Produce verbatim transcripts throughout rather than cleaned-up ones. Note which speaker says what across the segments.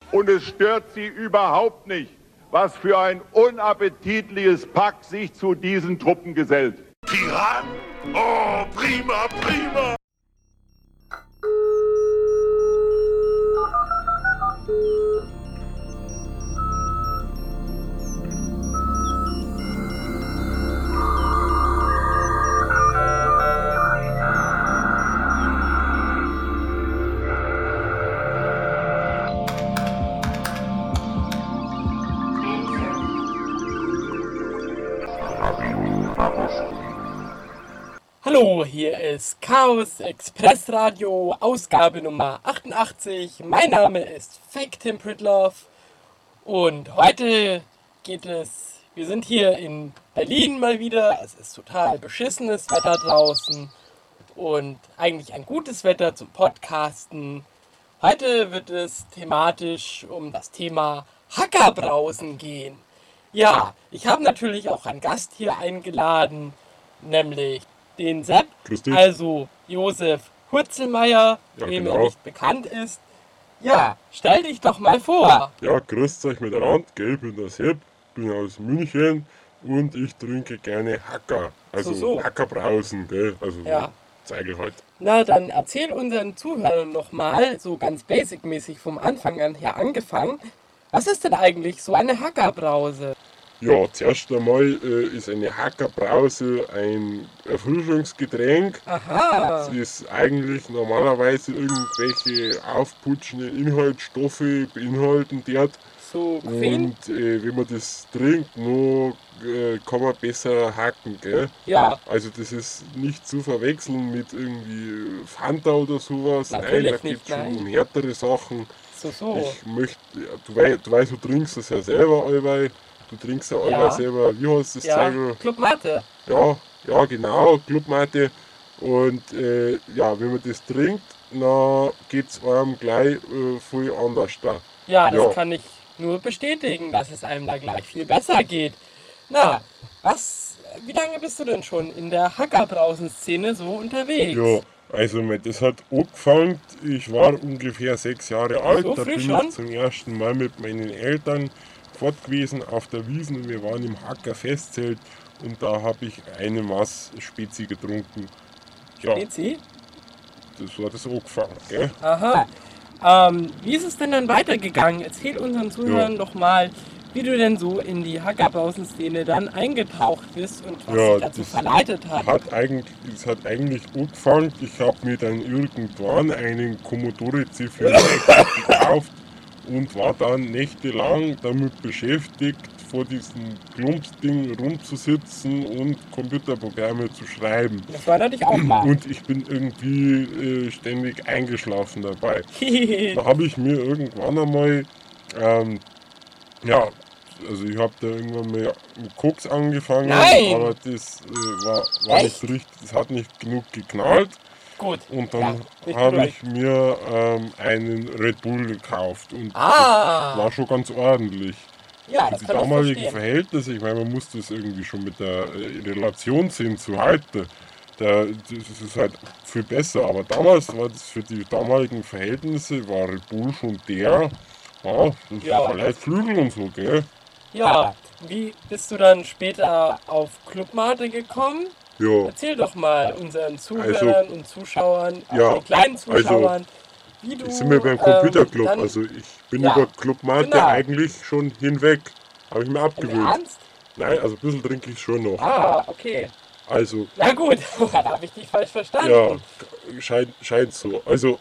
Speaker 1: Und es stört sie überhaupt nicht, was für ein unappetitliches Pack sich zu diesen Truppen gesellt.
Speaker 2: Piraten? Oh, prima, prima!
Speaker 3: Hallo, hier ist Chaos Express Radio, Ausgabe Nummer achtundachtzig. Mein Name ist Fake Tim Pritlove und heute geht es, wir sind hier in Berlin mal wieder. Es ist total beschissenes Wetter draußen und eigentlich ein gutes Wetter zum Podcasten. Heute wird es thematisch um das Thema Hackerbrausen gehen. Ja, ich habe natürlich auch einen Gast hier eingeladen, nämlich den Sepp, also Josef Hurzelmeier,
Speaker 4: ja,
Speaker 3: dem
Speaker 4: genau.
Speaker 3: er nicht bekannt ist. Ja, stell dich doch mal vor.
Speaker 4: Ja, grüßt euch miteinander, gell, ich bin der Sepp, bin aus München und ich trinke gerne Hacker, also
Speaker 3: So, so.
Speaker 4: Hackerbrausen, gell, also
Speaker 3: Ja.
Speaker 4: zeige ich halt.
Speaker 3: Na, dann erzähl unseren Zuhörern noch mal, so ganz basic-mäßig vom Anfang an her angefangen, was ist denn eigentlich so eine Hackerbrause?
Speaker 4: Ja, zuerst einmal äh, ist eine Hackerbrause ein Erfrischungsgetränk.
Speaker 3: Aha.
Speaker 4: Es ist eigentlich normalerweise irgendwelche aufputschende Inhaltsstoffe beinhalten dort.
Speaker 3: So Koffein?
Speaker 4: Und äh, wenn man das trinkt, nur äh, kann man besser hacken, gell?
Speaker 3: Ja.
Speaker 4: Also das ist nicht zu verwechseln mit irgendwie Fanta oder sowas.
Speaker 3: Natürlich
Speaker 4: nein, da
Speaker 3: nicht,
Speaker 4: geht es schon
Speaker 3: nein.
Speaker 4: um härtere Sachen.
Speaker 3: So, so.
Speaker 4: Ich möchte, ja, du, weißt, du weißt, du trinkst das ja selber allweil. Du trinkst ja allweil
Speaker 3: Ja.
Speaker 4: selber, wie heißt das
Speaker 3: Ja,
Speaker 4: Zeugl?
Speaker 3: Club Mate.
Speaker 4: Ja, ja, genau, Clubmate. Und äh, ja, wenn man das trinkt, dann geht es einem gleich äh, viel anders da.
Speaker 3: Ja, das
Speaker 4: Ja.
Speaker 3: kann ich nur bestätigen, dass es einem da gleich viel besser geht. Na, was, wie lange bist du denn schon in der Hackerbrausen-Szene so unterwegs?
Speaker 4: Ja, also mein, das hat angefangen, ich war ungefähr sechs Jahre alt,
Speaker 3: So
Speaker 4: da
Speaker 3: früh
Speaker 4: bin
Speaker 3: schon?
Speaker 4: ich zum ersten Mal mit meinen Eltern fort gewesen auf der Wiesn und wir waren im Hacker-Festzelt und da habe ich eine Maß Spezi getrunken. Ja,
Speaker 3: Spezi?
Speaker 4: das war das angefangen, gell?
Speaker 3: Aha. Ähm, wie ist es denn dann weitergegangen? Erzähl unseren Zuhörern
Speaker 4: Ja.
Speaker 3: doch mal, wie du denn so in die Hackerbrausen-Szene dann eingetaucht bist und was
Speaker 4: Ja,
Speaker 3: dich dazu
Speaker 4: das
Speaker 3: verleitet hat.
Speaker 4: Hat eigentlich, es hat eigentlich angefangen, ich habe mir dann irgendwann einen Commodore C vierundsechzig gekauft und war dann nächtelang damit beschäftigt, vor diesem Klumpsding rumzusitzen und Computerprogramme zu schreiben.
Speaker 3: Das war natürlich auch mal.
Speaker 4: Und ich bin irgendwie äh, ständig eingeschlafen dabei. Da habe ich mir irgendwann einmal, ähm, ja, also ich habe da irgendwann mal mit Koks angefangen,
Speaker 3: Nein!
Speaker 4: aber das äh, war, war nicht richtig, das hat nicht genug geknallt.
Speaker 3: Gut.
Speaker 4: Und
Speaker 3: Ja,
Speaker 4: dann
Speaker 3: nicht
Speaker 4: habe
Speaker 3: gut.
Speaker 4: ich mir ähm, einen Red Bull gekauft und
Speaker 3: Ah.
Speaker 4: das war schon ganz ordentlich.
Speaker 3: Ja,
Speaker 4: Für
Speaker 3: das
Speaker 4: die
Speaker 3: kann ich
Speaker 4: damaligen
Speaker 3: verstehen.
Speaker 4: Verhältnisse, ich meine, man muss das irgendwie schon mit der äh, Relation sehen zu heute. Da, das ist halt viel besser, aber damals war das für die damaligen Verhältnisse, war Red Bull schon der, ja, das
Speaker 3: Ja.
Speaker 4: verleiht Flügel und so, gell?
Speaker 3: Ja, wie bist du dann später auf Clubmate gekommen?
Speaker 4: Ja,
Speaker 3: Erzähl doch mal unseren Zuhörern und Zuschauern, auch
Speaker 4: ja,
Speaker 3: den kleinen
Speaker 4: also,
Speaker 3: Zuschauern, wie du
Speaker 4: jetzt sind wir beim
Speaker 3: ähm,
Speaker 4: Computerclub,
Speaker 3: dann,
Speaker 4: also ich bin
Speaker 3: ja,
Speaker 4: über Clubmate
Speaker 3: genau.
Speaker 4: eigentlich schon hinweg, habe ich mir
Speaker 3: im
Speaker 4: abgewöhnt.
Speaker 3: Ernst?
Speaker 4: Nein, also ein bisschen trinke ich schon noch.
Speaker 3: Ah, okay.
Speaker 4: Also,
Speaker 3: Na gut, da habe ich dich falsch verstanden.
Speaker 4: ja, scheint, scheint so. Also,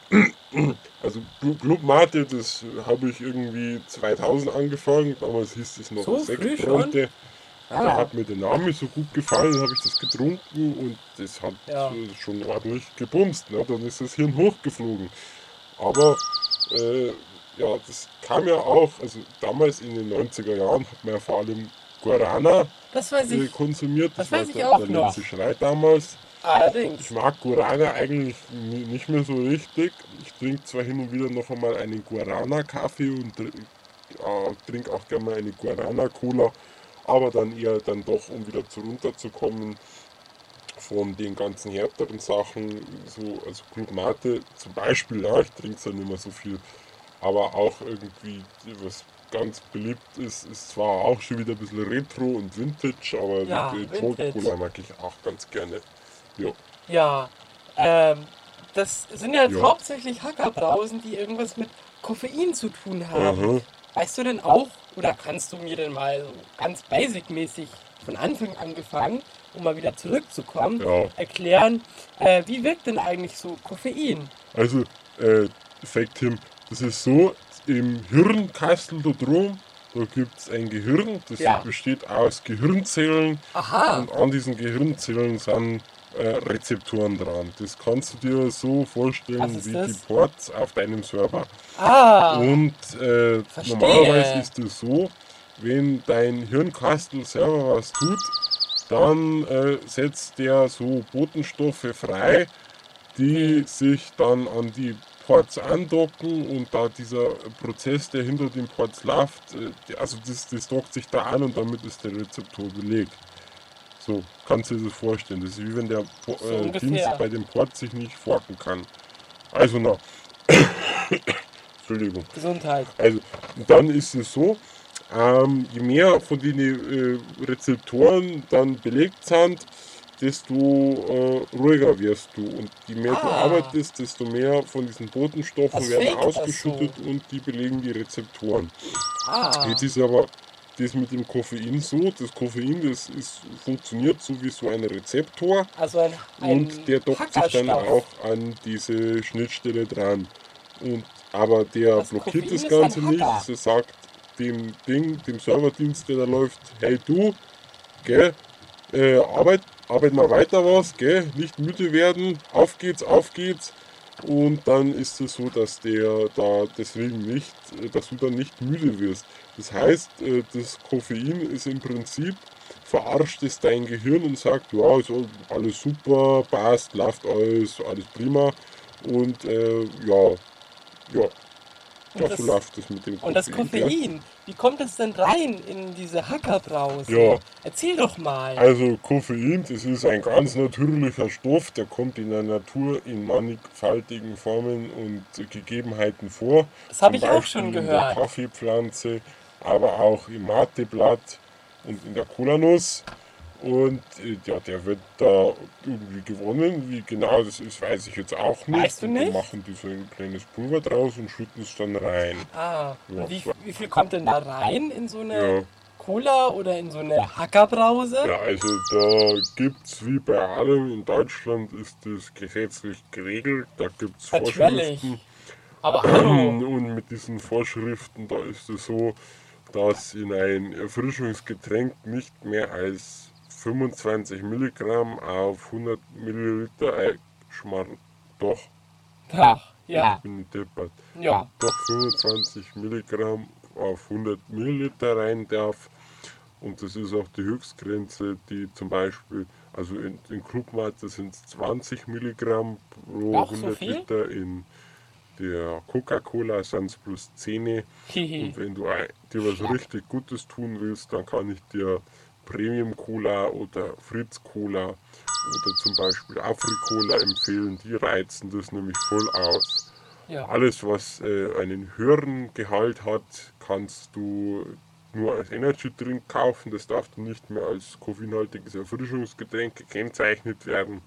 Speaker 4: also Club Mate, das habe ich irgendwie zweitausend angefangen. Damals hieß es noch
Speaker 3: So früh
Speaker 4: Sektbronte.
Speaker 3: Ah.
Speaker 4: Da hat mir der Name so gut gefallen, habe ich das getrunken und das hat
Speaker 3: Ja.
Speaker 4: äh, schon ordentlich gebumst. Ne? Dann ist das Hirn hochgeflogen. Aber äh, ja, das kam ja auch, also damals in den neunziger Jahren hat man ja vor allem Guarana
Speaker 3: Das weiß
Speaker 4: äh,
Speaker 3: ich
Speaker 4: konsumiert.
Speaker 3: das
Speaker 4: war
Speaker 3: weiß ich
Speaker 4: der,
Speaker 3: auch
Speaker 4: der
Speaker 3: noch.
Speaker 4: letzte Schrei damals.
Speaker 3: allerdings.
Speaker 4: Ich mag Guarana eigentlich ni- nicht mehr so richtig. Ich trinke zwar hin und wieder noch einmal einen Guarana-Kaffee und tr- ja, trinke auch gerne mal eine Guarana-Cola, aber dann eher dann doch, um wieder zu runterzukommen von den ganzen härteren Sachen, so, also Club Mate zum Beispiel, ja, ich trinke es ja nicht mehr so viel, aber auch irgendwie, was ganz beliebt ist, ist zwar auch schon wieder ein bisschen Retro und Vintage, aber
Speaker 3: Ja,
Speaker 4: die Jolt
Speaker 3: Vintage.
Speaker 4: Cola mag ich auch ganz gerne. Ja.
Speaker 3: Ja, ähm, das sind ja jetzt
Speaker 4: Ja.
Speaker 3: hauptsächlich Hackerbrausen, die irgendwas mit Koffein zu tun haben.
Speaker 4: Aha.
Speaker 3: Weißt du denn auch, oder kannst du mir denn mal so ganz basic-mäßig von Anfang angefangen, um mal wieder zurückzukommen,
Speaker 4: Ja.
Speaker 3: erklären, äh, wie wirkt denn eigentlich so Koffein?
Speaker 4: Also, äh, Fakt Tim, das ist so, im Hirnkastel da drum, da gibt es ein Gehirn, das
Speaker 3: Ja.
Speaker 4: besteht aus Gehirnzellen
Speaker 3: Aha,
Speaker 4: und an diesen Gehirnzellen sind äh, Rezeptoren dran. Das kannst du dir so
Speaker 3: Was
Speaker 4: vorstellen
Speaker 3: ist
Speaker 4: wie
Speaker 3: das?
Speaker 4: die Ports auf deinem Server.
Speaker 3: ah,
Speaker 4: Und äh,
Speaker 3: Verstehe.
Speaker 4: normalerweise ist es so, wenn dein Hirnkastel selber was tut, dann äh, setzt der so Botenstoffe frei, die sich dann an die Ports andocken, und da dieser Prozess, der hinter den Ports läuft, äh, die- also das, das dockt sich da an und damit ist der Rezeptor belegt. So, kannst du dir das vorstellen. Das ist wie wenn der Po-
Speaker 3: So
Speaker 4: äh,
Speaker 3: ungefähr.
Speaker 4: Dienst bei dem Port sich nicht forken kann. Also na, Entschuldigung.
Speaker 3: Gesundheit.
Speaker 4: Also dann ist es so, ähm, je mehr von den äh, Rezeptoren dann belegt sind, desto äh, ruhiger wirst du. Und je mehr du
Speaker 3: Ah.
Speaker 4: arbeitest, desto mehr von diesen Botenstoffen
Speaker 3: Das
Speaker 4: werden
Speaker 3: fake das
Speaker 4: ausgeschüttet und die belegen die Rezeptoren.
Speaker 3: Ah,
Speaker 4: Jetzt ist aber das mit dem Koffein so, das Koffein, das ist, funktioniert so wie so ein Rezeptor.
Speaker 3: also ein, ein
Speaker 4: Und der dockt sich dann
Speaker 3: Hackerstoff.
Speaker 4: auch an diese Schnittstelle dran. Und, aber der
Speaker 3: Das
Speaker 4: blockiert
Speaker 3: Koffein
Speaker 4: das
Speaker 3: ist ein
Speaker 4: Ganze nicht.
Speaker 3: Hacker.
Speaker 4: Er sagt dem Ding, dem Serverdienst, der da läuft, hey du, gell, äh, arbeit, arbeit mal weiter was, gell, nicht müde werden, auf geht's, auf geht's. Und dann ist es so, dass der da deswegen nicht, äh, dass du dann nicht müde wirst. Das heißt, äh, das Koffein ist im Prinzip, verarscht es dein Gehirn und sagt, ja, ist alles super, passt, läuft alles, alles prima. Und äh, ja, ja,
Speaker 3: Und
Speaker 4: ja,
Speaker 3: das-
Speaker 4: so läuft es mit dem Koffein.
Speaker 3: Und das
Speaker 4: gell?
Speaker 3: Koffein, wie kommt es denn rein in diese Hackerbrause?
Speaker 4: Ja.
Speaker 3: Erzähl doch mal.
Speaker 4: Also Koffein, das ist ein ganz natürlicher Stoff, der kommt in der Natur in mannigfaltigen Formen und Gegebenheiten vor.
Speaker 3: Das hab
Speaker 4: Zum
Speaker 3: ich auch
Speaker 4: Beispiel
Speaker 3: schon
Speaker 4: in der
Speaker 3: gehört.
Speaker 4: Kaffeepflanze, aber auch im Mateblatt und in der Kolanuss. Und äh, ja, der wird da irgendwie gewonnen. Wie genau das ist, weiß ich jetzt auch nicht.
Speaker 3: Weißt du
Speaker 4: Und dann
Speaker 3: nicht?
Speaker 4: machen die so ein kleines Pulver draus und schütten es dann rein.
Speaker 3: Ah,
Speaker 4: Ja,
Speaker 3: und wie,
Speaker 4: so.
Speaker 3: wie viel kommt denn da rein in so eine
Speaker 4: Ja.
Speaker 3: Cola oder in so eine Hackerbrause?
Speaker 4: Ja, also da gibt es wie bei allem in Deutschland ist das gesetzlich geregelt. Da gibt es
Speaker 3: Natürlich.
Speaker 4: Vorschriften.
Speaker 3: Aber hallo,
Speaker 4: Und mit diesen Vorschriften, da ist es so, dass in ein Erfrischungsgetränk nicht mehr als fünfundzwanzig Milligramm auf hundert Milliliter Eischmarrn. Doch,
Speaker 3: ach, ja,
Speaker 4: ich bin deppert.
Speaker 3: ja,
Speaker 4: Doch fünfundzwanzig Milligramm auf hundert Milliliter rein darf. Und das ist auch die Höchstgrenze, die zum Beispiel, also in, in Clubmate sind es zwanzig Milligramm pro
Speaker 3: Auch so
Speaker 4: hundert
Speaker 3: viel?
Speaker 4: Liter, in der Coca-Cola sind es plus zehn.
Speaker 3: hihi.
Speaker 4: Und wenn du ein- dir was richtig Gutes tun willst, dann kann ich dir Premium Cola oder Fritz Cola oder zum Beispiel Afri-Cola empfehlen. Die reizen das nämlich voll aus.
Speaker 3: Ja.
Speaker 4: Alles, was äh, einen höheren Gehalt hat, kannst du nur als Energy Drink kaufen. Das darf dann nicht mehr als koffeinhaltiges Erfrischungsgetränk gekennzeichnet werden.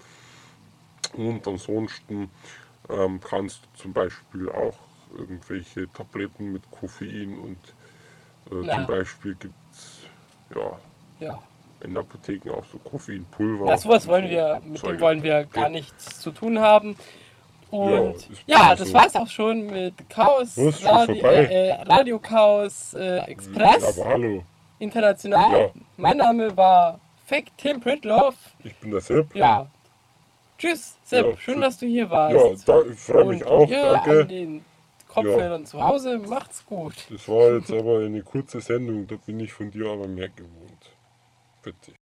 Speaker 4: Und ansonsten ähm, kannst du zum Beispiel auch irgendwelche Tabletten mit Koffein und äh,
Speaker 3: Ja.
Speaker 4: zum Beispiel gibt es ja,
Speaker 3: Ja.
Speaker 4: in Apotheken auch so Koffeinpulver.
Speaker 3: Ja, sowas
Speaker 4: und
Speaker 3: wollen
Speaker 4: so
Speaker 3: wir, mit dem
Speaker 4: Zeug.
Speaker 3: wollen wir gar nichts zu tun haben. Und
Speaker 4: ist
Speaker 3: ja,
Speaker 4: besser
Speaker 3: das
Speaker 4: so.
Speaker 3: war's auch schon mit Chaos,
Speaker 4: Was, schon
Speaker 3: Radio,
Speaker 4: vorbei?
Speaker 3: äh, äh, Radio Chaos äh, Express
Speaker 4: Aber hallo,
Speaker 3: international.
Speaker 4: Ja.
Speaker 3: Mein Name war Fake Tim Pritloff.
Speaker 4: ich bin der Sepp.
Speaker 3: Ja. Tschüss, Sepp.
Speaker 4: Ja,
Speaker 3: schön,
Speaker 4: tschüss.
Speaker 3: dass du hier warst.
Speaker 4: Ja, da, ich freue mich
Speaker 3: Und
Speaker 4: auch,
Speaker 3: ihr an
Speaker 4: danke.
Speaker 3: den Kopfhörern zu Hause, macht's gut.
Speaker 4: Das war jetzt aber eine kurze Sendung, da bin ich von dir aber mehr gewohnt. Bitte.